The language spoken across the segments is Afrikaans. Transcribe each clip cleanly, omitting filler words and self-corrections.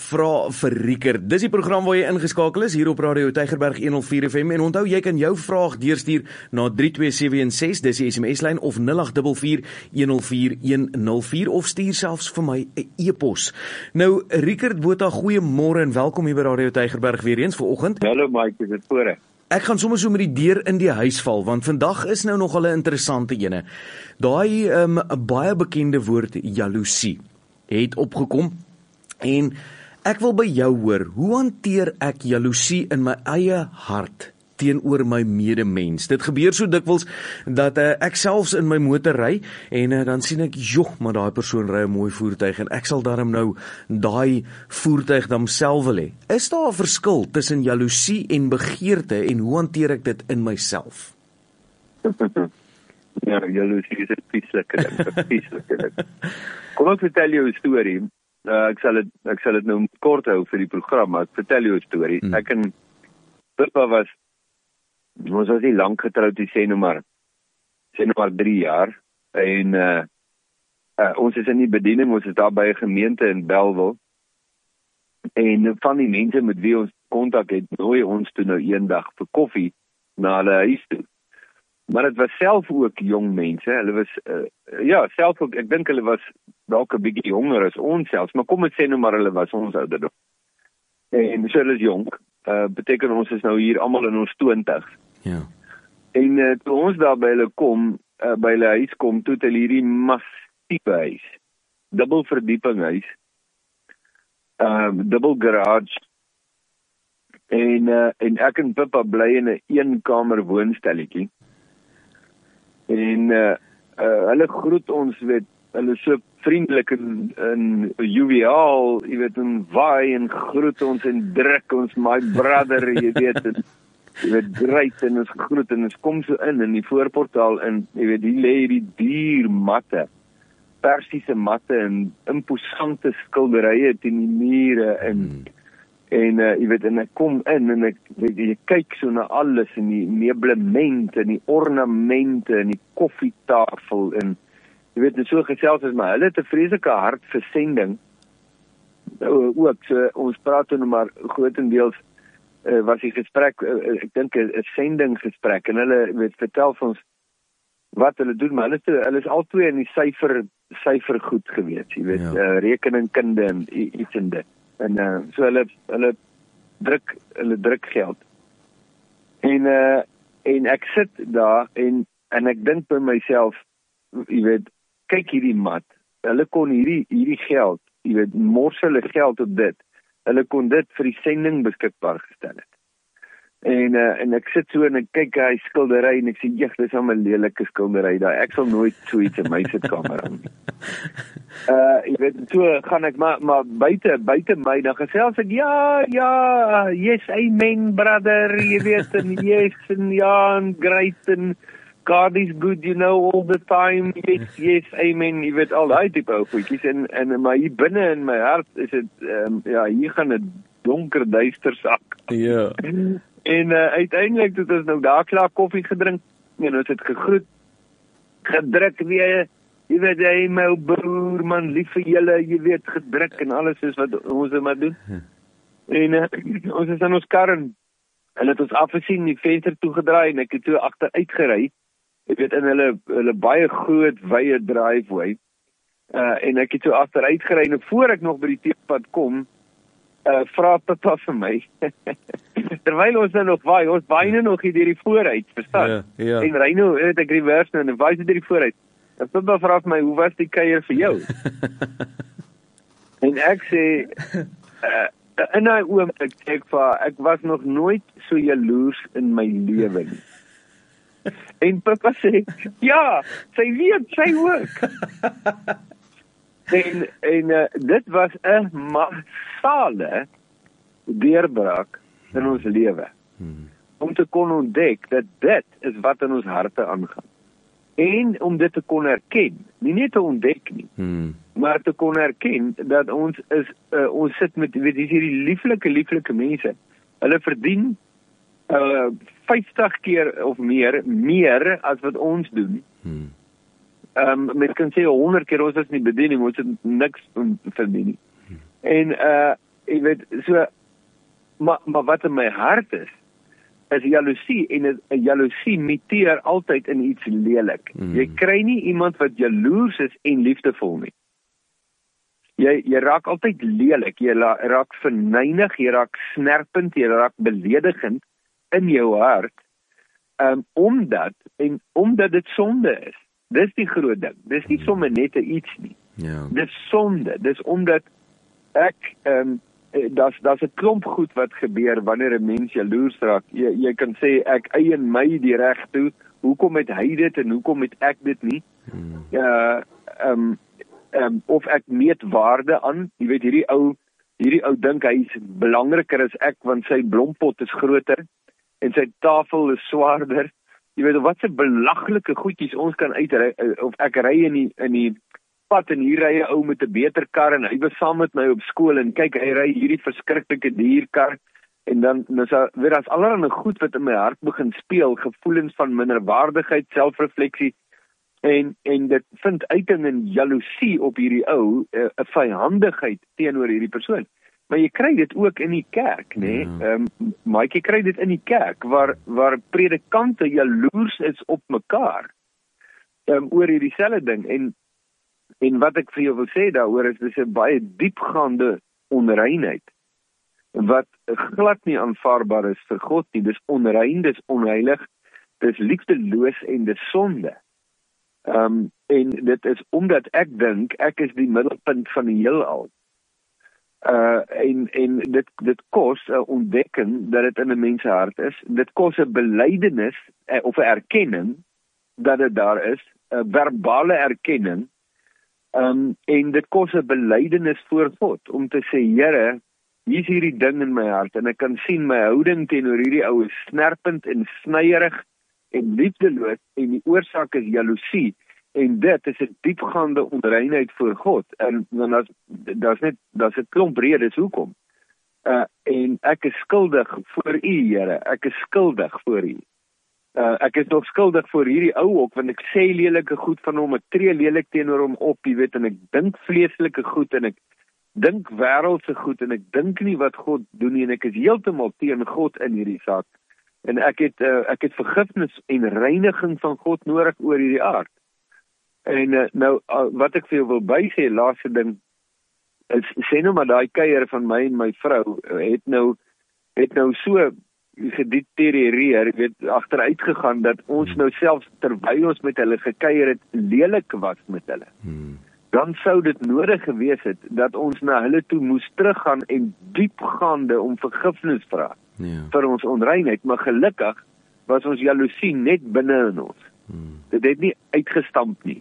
vra vir Riekert. Dis die program waar jy ingeskakel is hier op Radio Tygerberg 104 FM en onthou jy kan jou vraag deurstuur na 32716, dis die SMS-lyn of 0844104104 of stuur selfs vir my 'n e-pos. Nou Riekert Botha, goeiemôre en welkom hier by Radio Tygerberg weer eens vanoggend. Hallo Mike, dit voorre. Ek gaan sommer so met die deur in die huis val, want vandag is nou nogal 'n interessante ene. Daai 'n baie bekende woord jaloesie het opgekom en ek wil by jou hoor, hoe hanteer ek jaloesie in my eie hart teenoor my medemens? Dit gebeur so dikwels dat ek selfs in my motor ry en dan sien ek, joh, maar daai persoon ry 'n mooi voertuig en ek sal daarom nou daai voertuig dan self wil hê. Is daar 'n verskil tussen jaloesie en begeerte en hoe hanteer ek dit in myself? Ja, jaloesie is 'n vieslike ding. Kom ek vertel jou 'n storie. Ek sal dit nou kort hou vir die program, maar ek vertel jou 'n storie. Ek en Pippa ons was nie lank getroud, die sê nou maar 3 jaar. En ons is in die bediening, ons is daar by 'n gemeente in Bellville. En van die mense met wie ons kontak het, nooi ons toe nou eendag vir koffie na hulle huis toe. Maar dit was self ook jong mense. Hulle was self ook, ek dink hulle was dalk 'n bietjie jonger as ons selfs, maar kom ek sê nou maar hulle was ons ouderdom. En so hulle is jonk. Beteken ons is nou hier almal in ons 20's. Ja. En toe ons daar by hulle kom, by hulle huis kom, toe het hulle hierdie massiewe huis. Dubbel verdieping huis. Dubbel garage. En ek en Pippa bly in 'n eenkamer woonstelletjie. En hulle groet ons, hulle is so vriendelik en joviaal, jy weet, en waai en groet ons en druk ons, my brother, jy weet, en jy weet, great, en ons groet, en ons kom so in die voorportaal, en jy weet, hier lê hierdie duur matte, persiese matte, en imposante skilderye teen die mure, en jy weet, en ek kom in, en jy kyk so na alles, en die meublement, en die ornamente, en die koffietafel, en jy weet, so gesels is, maar hulle het 'n vreeslike hart vir sending, ook, so ons praat nou maar grootendeels, was die gesprek, ek dink 'n sendinggesprek, en hulle weet, vertel vir ons wat hulle doen, maar hulle is albei in die syfer goed gewees, jy weet, rekeningkunde en iets en dit. En so hulle druk geld. En ek sit daar en ek dink by myself, jy weet, kyk hierdie mat. Hulle kon hierdie geld, jy weet, mors hulle geld op dit. Hulle kon dit vir die sending beskikbaar gestel het. En ek sit so en ek kyk hy skildery en ek sê, "Jeg, dis 'n lelike skildery daar. Ek sal nooit so iets in my sitkamer hang nie." Jy weet, so gaan ek maar buite my, dan gesels ek, ja, yes, amen, brother, jy weet, en yes, en ja, and great, and God is good, you know, all the time, yes, amen, jy weet, al die type ou goedjies, en maar hier binne in my hart is dit, hier gaan 'n donker, duister sak. Ja. En uiteindelik het ons nou daar klaar koffie gedrink, en ons het gegroet, gedruk weer, jy weet, hey, my broer, man, lief vir julle, jy weet, gedruk en alles is wat ons maar doen. En ons is in ons kar en hulle het ons afgesien, die venster toegedraai en ek het toe agteruit gery, jy weet, in hulle baie groot, wye driveway, en ek het toe agteruit gery en voor ek nog by die teepad kom, vra Pippa vir my, terwyl ons nou nog waai, ons waai nou nog hier deur die vooruit, verstaan? Ja. En ry nou, ek reverse nou, en waai so deur die vooruit. En Pippa vra vir my, hoe was die kuier vir jou? En ek sê, in daai oomblik sê ek was nog nooit so jaloers in my lewe nie. En Pippa sê, ja, sy weet, sy ook. En dit was 'n massale deurbraak in ons lewe. Om te kon ontdek dat dit is wat in ons harte aangaan. En om dit te kon erken, nie net te ontdek nie, maar te kon erken dat ons sit met, weet jy, hierdie lieflike mense. Hulle verdien 50 keer of meer as wat ons doen. Mens kan sê 100 keer, ons is nie bediening, ons het niks verdien nie. jy weet, so, maar wat in my hart is jaloesie, en 'n jaloesie muteer altyd in iets lelik. Jy kry nie iemand wat jaloers is en liefdevol nie. Jy raak altyd lelik, jy raak verneig, jy raak snerpend, jy raak beledigend in jou hart, omdat dit sonde is. Dis die groot ding. Dis nie sommer net iets nie. Ja. Dis sonde. Dis omdat ek daar's 'n klomp goed wat gebeur wanneer 'n mens jaloers raak. Jy kan sê ek eien my die reg toe. Hoekom het hy dit en hoekom het ek dit nie? Of ek meet waarde aan. Jy weet hierdie ou dink hy is belangriker as ek want sy blompot is groter en sy tafel is swaarder. Jy weet wat 'n belaglike goedjies ons kan uitry, of ek ry in die pad en hier ry 'n ou met 'n beter kar en hy was saam met my op skool en kyk hy ry hierdie verskriklike dierkar en dan weer as allerlei goed wat in my hart begin speel, gevoelens van minderwaardigheid, selfrefleksie en dit vind uiting in jaloesie op hierdie ou, 'n vyandigheid teenoor hierdie persoon. Maar jy kry dit ook in die kerk, nê? Maatjie kry dit in die kerk waar predikante jaloers is op mekaar oor hierdie selfde ding en wat ek vir jou wil sê daaroor is dis 'n baie diepgaande onreinheid wat glad nie aanvaarbaar is vir God nie. Dis onrein, dis onheilig, dis liefdeloos en dis sonde. En dit is omdat ek dink ek is die middelpunt van die heelal. En dit kos 'n ontdekking dat dit in 'n mens se hart is. Dit kos 'n belydenis of 'n erkenning dat dit daar is, 'n verbale erkenning. En dit kos 'n belydenis voor God om te sê, Here, hier is hierdie ding in my hart en ek kan sien my houding teenoor hierdie ou is snerpend en snyrig en liefdeloos en die oorsaak is jaloesie. En dit is 'n diepgaande onreinheid voor God. En dan daar's 'n klomp redes hoekom. En ek is skuldig voor U, Here. Ek is skuldig voor U. Ek is nog skuldig voor hierdie ou ook, want ek sê lelike goed van hom, ek tree lelik teenoor hom op, jy weet, en ek dink vleeslike goed en ek dink wêreldse goed en ek dink nie wat God doen nie en ek is heeltemal teen God in hierdie saak. En ek het vergifnis en reiniging van God nodig oor hierdie aard. En nou, wat ek vir jou wil bysê, laaste ding, is, sê nou maar daai kuier van my en my vrou, het nou so gedeterioreer, weet, agteruit gegaan, dat ons nou selfs, terwyl ons met hulle gekuier het, lelik was met hulle. Dan sou dit nodig gewees het, dat ons na hulle toe moes teruggaan en diepgaande om vergifnis vra, vir ons onreinheid, maar gelukkig was ons jaloesie net binne in ons. Dit het nie uitgestamp nie.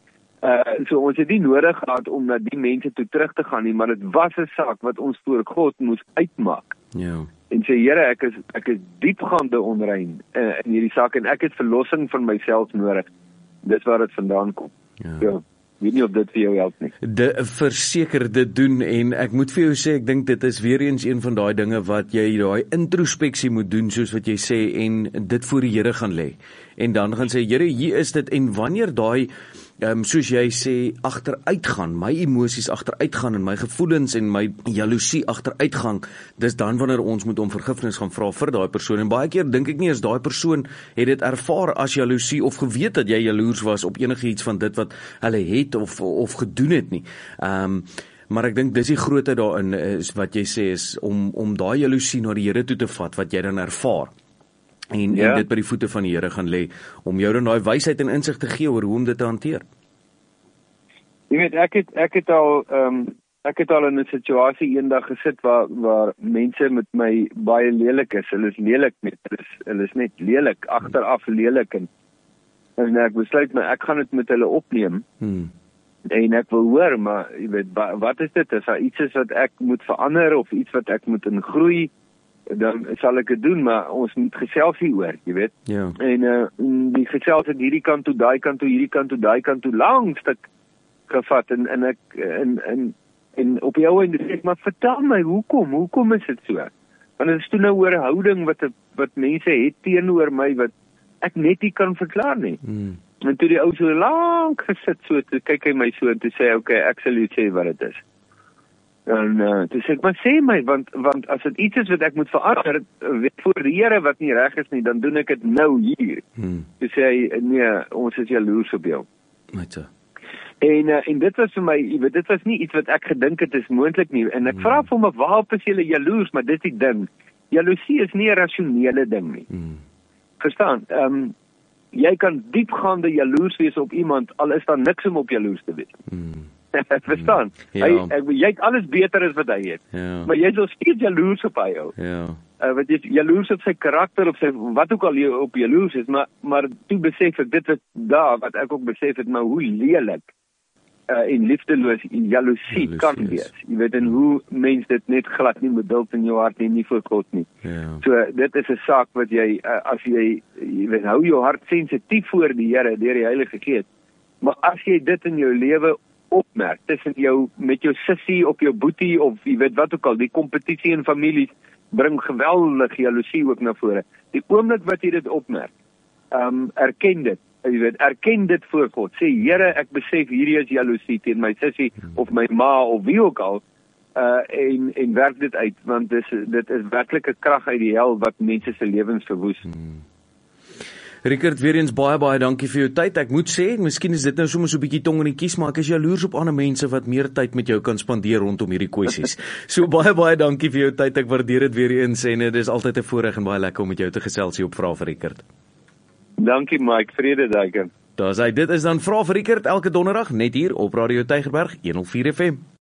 So ons het nie nodig gehad om na die mense toe terug te gaan nie, maar dit was 'n saak wat ons voor God moes uitmaak. En sê, Here, ek is diepgaande onrein in hierdie saak en ek het verlossing van myself nodig. Dis waar dit vandaan kom. Ja. Weet nie of dit vir jou help nie. Verseker dit doen en ek moet vir jou sê, ek dink dit is weer eens een van daai dinge wat jy daai introspeksie moet doen soos wat jy sê en dit voor die Here gaan lê. En dan gaan sê, Here, hier is dit en wanneer daai soos jy sê agteruitgaan, my emosies agteruitgaan en my gevoelens en my jaloesie agteruitgang, dis dan wanneer ons moet om vergifnis gaan vra vir daai persoon. En baie keer dink ek nie as daai persoon het dit ervaar as jaloesie of geweet dat jy jaloers was op enigiets van dit wat hulle het of gedoen het nie. Maar ek dink dis die grootheid daarin is wat jy sê is om daai jaloesie na die Here toe te vat wat jy dan ervaar. En dit by die voete van die Here gaan lê om jou dan daai wysheid en insig te gee oor hoe om dit te hanteer. Jy weet, ek het al in 'n situasie eendag gesit waar mense met my baie lelik is. Hulle is lelik net, hulle is net lelik, agteraf lelik en ek besluit maar ek gaan dit met hulle opneem. En ek wil hoor, maar jy weet, wat is dit? Is daar iets is wat ek moet verander of iets wat ek moet ingroei? Dan sal ek dit doen, maar ons moet gesels hieroor, jy weet. En die gesels het hierdie kant toe, daai kant toe, hierdie kant toe, daai kant toe, lang stuk gevat en op jou einde sê ek, maar vertel my, hoekom is dit so? Want het is toe nou oor 'n houding wat mense het teenoor my, wat ek net nie kan verklaar nie. En toe die ou so lang gesit, so, toe kyk hy my so, en toe sê hy, okay, ek sal jou sê wat het is. En toe sê ek, maar sê my, want as dit iets is wat ek moet verander, voor die Here wat nie reg is nie, dan doen ek dit nou hier. Toe sê hy, nee, ons is jaloers op jou. Net so. En dit was vir my, dit was nie iets wat ek gedink het is moontlik nie. En ek vra vir my, waarop is julle jaloers? Maar dit is die ding. Jaloesie is nie 'n rasionele ding nie. Verstaan? Jy kan diepgaande jaloers wees op iemand, al is daar niks om op jaloers te wees. Verstaan? Ja. Jy het alles beter as wat hy het. Ja. Maar jy is nog steeds jaloers op hy ou. Ja. Wat jy jaloers op sy karakter, op sy wat ook al jy op jaloers is, maar toe besef ek, dit was daar wat ek ook besef het, maar hoe lelik en liefdeloos jaloesie kan wees. Jy weet, en hoe mens dit net glad nie beduld in jou hart nie vir God nie. Ja. So dit is 'n saak wat jy, as jy weet, hou jou hart sensitief voor die Here deur die Heilige Gees. Maar as jy dit in jou lewe opmerk, tussen jou, met jou sussie of jou boetie, of jy weet wat ook al, die kompetisie in families bring geweldig jaloesie ook na vore. Die oomblik wat jy dit opmerk, erken dit. Jy weet, erken dit voor God. Sê, Here, ek besef hierdie is jaloesie teen my sussie of my ma of wie ook al, en werk dit uit, want dit is werklik 'n krag uit die hel wat mense se lewens verwoes. Rickert, weer eens baie dankie vir jou tyd. Ek moet sê, miskien is dit nou soms so 'n bietjie tong in die kies, maar ek is jaloers op ander mense wat meer tyd met jou kan spandeer rondom hierdie kwessies. So baie dankie vir jou tyd. Ek waardeer dit weer eens en dit is altyd 'n voorreg en baie lekker om met jou te gesels hier op Vra vir Rickert. Dankie Mike, vrede daai. Dit is dan Vra vir Rickert elke donderdag net hier op Radio Tygerberg 104 FM.